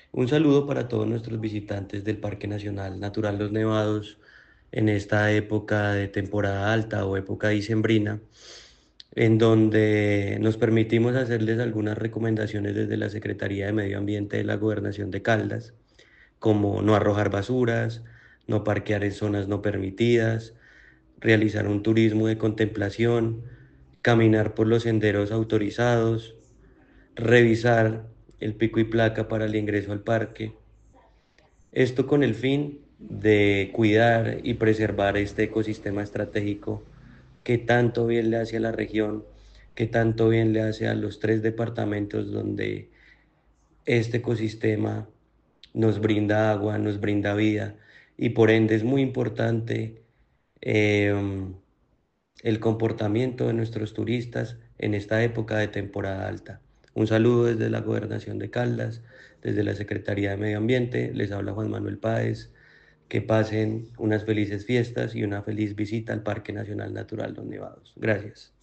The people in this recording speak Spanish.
Un saludo para todos nuestros visitantes del Parque Nacional Natural Los Nevados en esta época de temporada alta o época dicembrina, en donde nos permitimos hacerles algunas recomendaciones desde la Secretaría de Medio Ambiente de la Gobernación de Caldas, como no arrojar basuras, no parquear en zonas no permitidas, realizar un turismo de contemplación, caminar por los senderos autorizados, revisar el pico y placa para el ingreso al parque. Esto con el fin de cuidar y preservar este ecosistema estratégico que tanto bien le hace a la región, que tanto bien le hace a los tres departamentos donde este ecosistema nos brinda agua, nos brinda vida y por ende es muy importante eh, el comportamiento de nuestros turistas en esta época de temporada alta. Un saludo desde la Gobernación de Caldas, desde la Secretaría de Medio Ambiente. Les habla Juan Manuel Páez. Que pasen unas felices fiestas y una feliz visita al Parque Nacional Natural Los Nevados. Gracias.